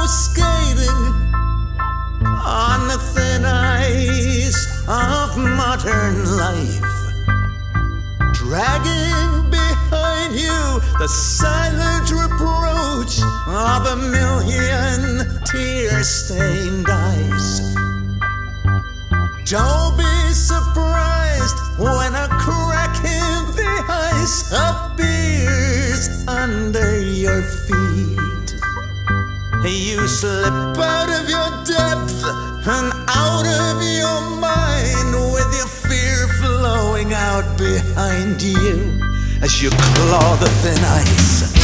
skating on the thin ice of modern life, dragging behind you the silent reproach of a million tear-stained eyes. Don't be surprised when a crack in the ice appears under your feet. You slip out of your depth and out of your mind, with your fear flowing out behind you as you claw the thin ice.